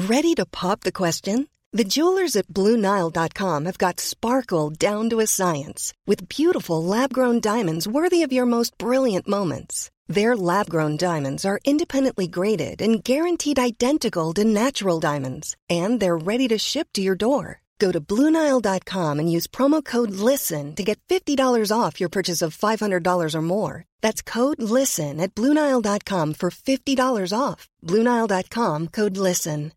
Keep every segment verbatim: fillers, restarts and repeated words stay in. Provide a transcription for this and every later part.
Ready to pop the question? The jewelers at Blue Nile dot com have got sparkle down to a science with beautiful lab-grown diamonds worthy of your most brilliant moments. Their lab-grown diamonds are independently graded and guaranteed identical to natural diamonds, and they're ready to ship to your door. Go to Blue Nile dot com and use promo code LISTEN to get fifty dollars off your purchase of five hundred dollars or more. That's code LISTEN at Blue Nile dot com for fifty dollars off. Blue Nile dot com, code LISTEN.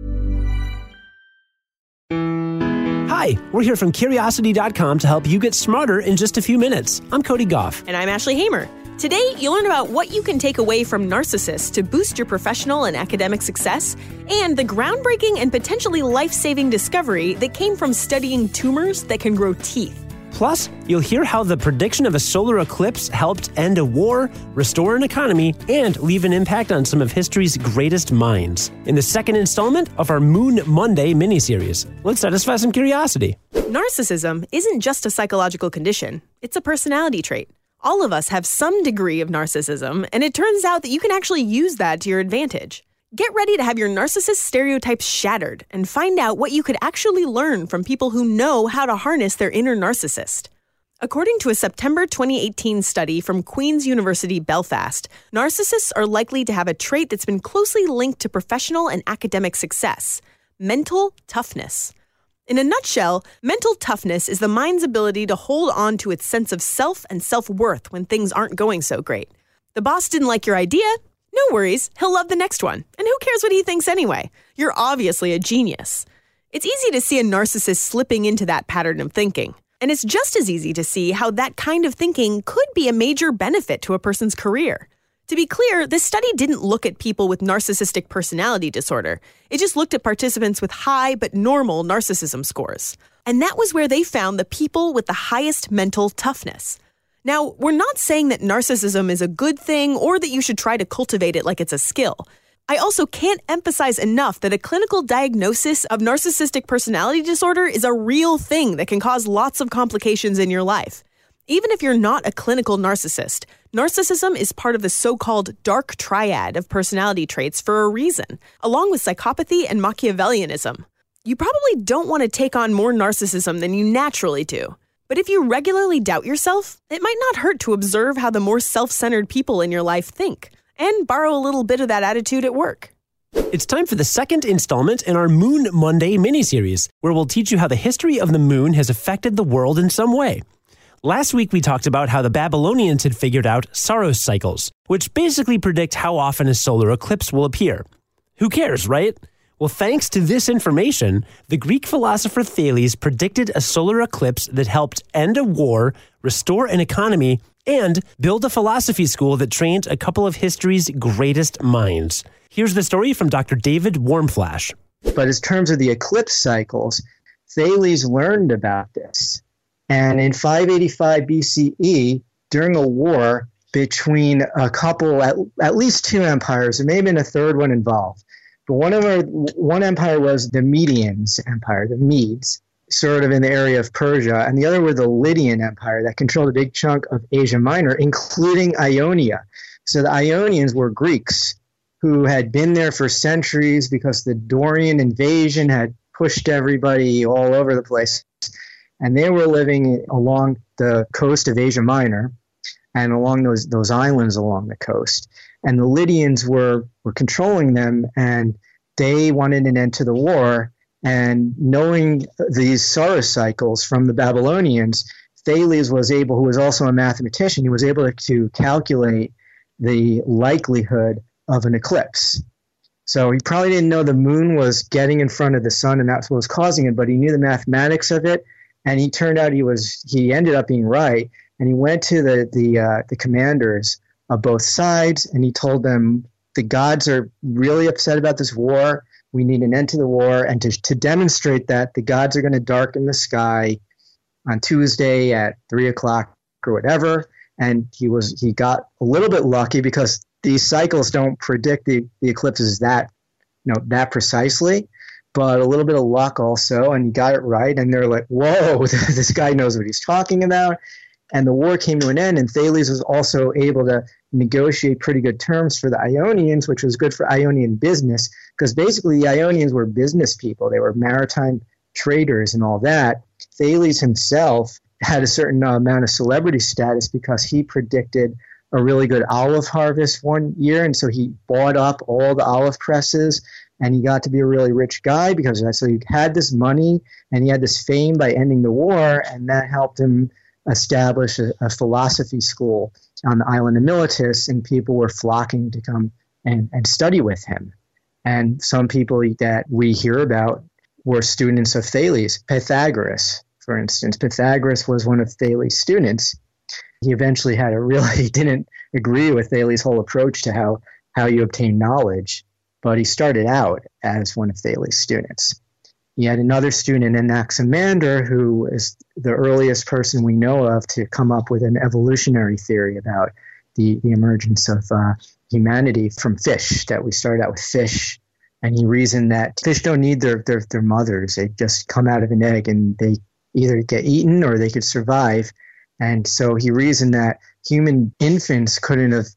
Hi, we're here from Curiosity dot com to help you get smarter in just a few minutes. I'm Cody Goff. And I'm Ashley Hamer. Today, you'll learn about what you can take away from narcissists to boost your professional and academic success, and the groundbreaking and potentially life-saving discovery that came from studying tumors that can grow teeth. Plus, you'll hear how the prediction of a solar eclipse helped end a war, restore an economy, and leave an impact on some of history's greatest minds in the second installment of our Moon Monday miniseries. Let's satisfy some curiosity. Narcissism isn't just a psychological condition. It's a personality trait. All of us have some degree of narcissism, and it turns out that you can actually use that to your advantage. Get ready to have your narcissist stereotypes shattered and find out what you could actually learn from people who know how to harness their inner narcissist. According to a September twenty eighteen study from Queen's University Belfast, narcissists are likely to have a trait that's been closely linked to professional and academic success: mental toughness. In a nutshell, mental toughness is the mind's ability to hold on to its sense of self and self-worth when things aren't going so great. The boss didn't like your idea? No worries, he'll love the next one. And who cares what he thinks anyway? You're obviously a genius. It's easy to see a narcissist slipping into that pattern of thinking. And it's just as easy to see how that kind of thinking could be a major benefit to a person's career. To be clear, this study didn't look at people with narcissistic personality disorder. It just looked at participants with high but normal narcissism scores. And that was where they found the people with the highest mental toughness. Now, we're not saying that narcissism is a good thing or that you should try to cultivate it like it's a skill. I also can't emphasize enough that a clinical diagnosis of narcissistic personality disorder is a real thing that can cause lots of complications in your life. Even if you're not a clinical narcissist, narcissism is part of the so-called dark triad of personality traits for a reason, along with psychopathy and Machiavellianism. You probably don't want to take on more narcissism than you naturally do. But if you regularly doubt yourself, it might not hurt to observe how the more self-centered people in your life think, and borrow a little bit of that attitude at work. It's time for the second installment in our Moon Monday miniseries, where we'll teach you how the history of the moon has affected the world in some way. Last week, we talked about how the Babylonians had figured out Saros cycles, which basically predict how often a solar eclipse will appear. Who cares, right? Well, thanks to this information, the Greek philosopher Thales predicted a solar eclipse that helped end a war, restore an economy, and build a philosophy school that trained a couple of history's greatest minds. Here's the story from Doctor David Warmflash. But in terms of the eclipse cycles, Thales learned about this. And in five eighty-five B C E, during a war between a couple, at, at least two empires, there may have been a third one involved. But one of our, one empire was the Medians Empire, the Medes, sort of in the area of Persia, and the other were the Lydian Empire that controlled a big chunk of Asia Minor, including Ionia. So the Ionians were Greeks who had been there for centuries because the Dorian invasion had pushed everybody all over the place. And they were living along the coast of Asia Minor and along those those islands along the coast. And the Lydians were, were controlling them, and they wanted an end to the war. And knowing these Saros cycles from the Babylonians, Thales was able, who was also a mathematician, he was able to calculate the likelihood of an eclipse. So he probably didn't know the moon was getting in front of the sun and that's what was causing it, but he knew the mathematics of it. And he turned out he was he ended up being right. And he went to the the uh, the commanders of both sides, and he told them the gods are really upset about this war. We need an end to the war, and to to demonstrate that, the gods are going to darken the sky on Tuesday at three o'clock or whatever. And he was he got a little bit lucky because these cycles don't predict the, the eclipses that you know that precisely. But a little bit of luck also, and he got it right. And they're like, whoa, this guy knows what he's talking about. and the war came to an end, and Thales was also able to negotiate pretty good terms for the Ionians, which was good for Ionian business, because basically the Ionians were business people. They were maritime traders and all that. Thales himself had a certain uh, amount of celebrity status because he predicted a really good olive harvest one year, and so he bought up all the olive presses, and he got to be a really rich guy because of that. So he had this money, and he had this fame by ending the war, and that helped him establish a, a philosophy school on the island of Miletus, and people were flocking to come and, and study with him. And some people that we hear about were students of Thales. Pythagoras, for instance. Pythagoras was one of Thales' students. He eventually had a really, he didn't agree with Thales' whole approach to how, how you obtain knowledge, but he started out as one of Thales' students. He had another student, Anaximander, who is the earliest person we know of to come up with an evolutionary theory about the, the emergence of uh, humanity from fish, that we started out with fish. And he reasoned that fish don't need their, their, their mothers. They just come out of an egg and they either get eaten or they could survive. And so he reasoned that human infants couldn't have,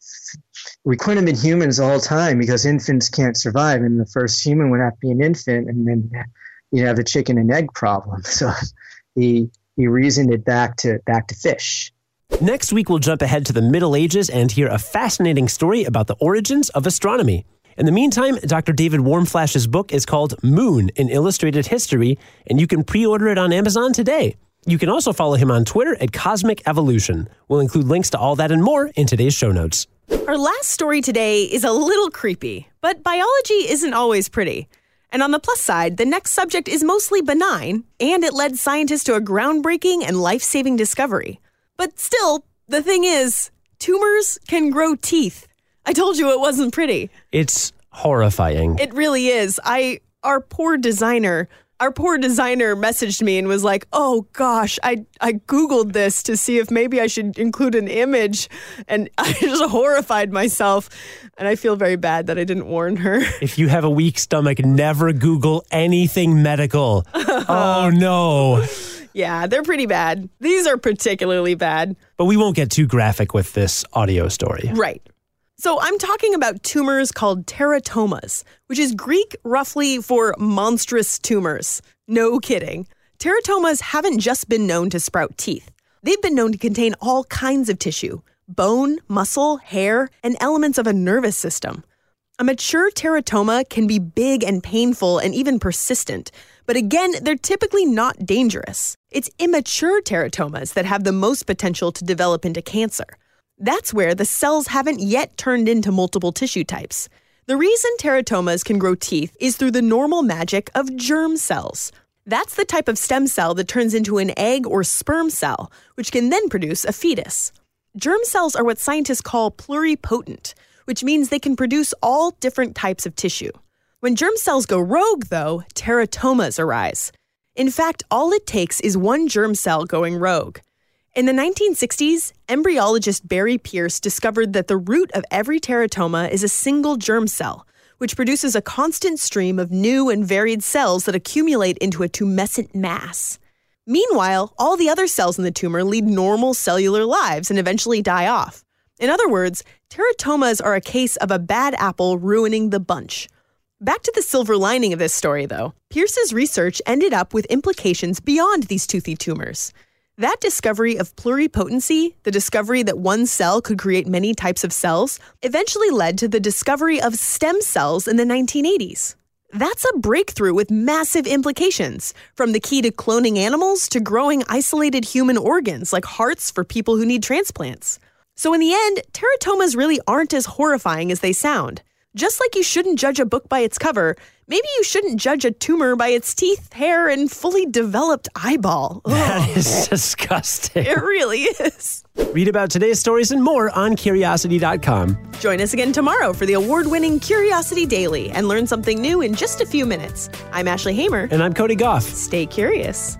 we couldn't have been humans all the time because infants can't survive. And the first human would have to be an infant, and then you have a chicken and egg problem. So he he reasoned it back to back to fish. Next week, we'll jump ahead to the Middle Ages and hear a fascinating story about the origins of astronomy. In the meantime, Doctor David Warmflash's book is called Moon, an Illustrated History, and you can pre-order it on Amazon today. You can also follow him on Twitter at Cosmic Evolution. We'll include links to all that and more in today's show notes. Our last story today is a little creepy, but biology isn't always pretty. And on the plus side, the next subject is mostly benign, and it led scientists to a groundbreaking and life-saving discovery. But still, the thing is, tumors can grow teeth. I told you it wasn't pretty. It's horrifying. It really is. I, our poor designer, our poor designer messaged me and was like, oh gosh, I, I Googled this to see if maybe I should include an image. And I just horrified myself. And I feel very bad that I didn't warn her. If you have a weak stomach, never Google anything medical. Oh no. Yeah, they're pretty bad. These are particularly bad. But we won't get too graphic with this audio story. Right. So I'm talking about tumors called teratomas, which is Greek roughly for monstrous tumors. No kidding. Teratomas haven't just been known to sprout teeth. They've been known to contain all kinds of tissue: bone, muscle, hair, and elements of a nervous system. A mature teratoma can be big and painful and even persistent, but again, they're typically not dangerous. It's immature teratomas that have the most potential to develop into cancer. That's where the cells haven't yet turned into multiple tissue types. The reason teratomas can grow teeth is through the normal magic of germ cells. That's the type of stem cell that turns into an egg or sperm cell, which can then produce a fetus. Germ cells are what scientists call pluripotent, which means they can produce all different types of tissue. When germ cells go rogue, though, teratomas arise. In fact, all it takes is one germ cell going rogue. In the nineteen sixties, embryologist Barry Pierce discovered that the root of every teratoma is a single germ cell, which produces a constant stream of new and varied cells that accumulate into a tumescent mass. Meanwhile, all the other cells in the tumor lead normal cellular lives and eventually die off. In other words, teratomas are a case of a bad apple ruining the bunch. Back to the silver lining of this story, though. Pierce's research ended up with implications beyond these toothy tumors. That discovery of pluripotency, the discovery that one cell could create many types of cells, eventually led to the discovery of stem cells in the nineteen eighties. That's a breakthrough with massive implications, from the key to cloning animals to growing isolated human organs like hearts for people who need transplants. So in the end, teratomas really aren't as horrifying as they sound. Just like you shouldn't judge a book by its cover, maybe you shouldn't judge a tumor by its teeth, hair, and fully developed eyeball. Ugh. That is disgusting. It really is. Read about today's stories and more on Curiosity dot com. Join us again tomorrow for the award-winning Curiosity Daily and learn something new in just a few minutes. I'm Ashley Hamer. And I'm Cody Goff. Stay curious.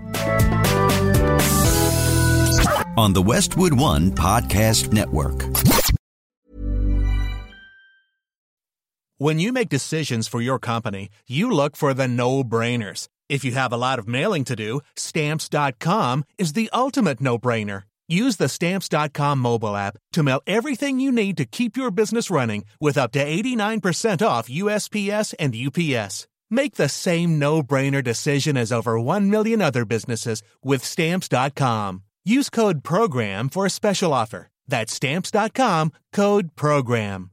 On the Westwood One Podcast Network. When you make decisions for your company, you look for the no-brainers. If you have a lot of mailing to do, Stamps dot com is the ultimate no-brainer. Use the Stamps dot com mobile app to mail everything you need to keep your business running with up to eighty-nine percent off U S P S and U P S. Make the same no-brainer decision as over one million other businesses with Stamps dot com. Use code PROGRAM for a special offer. That's Stamps dot com, code PROGRAM.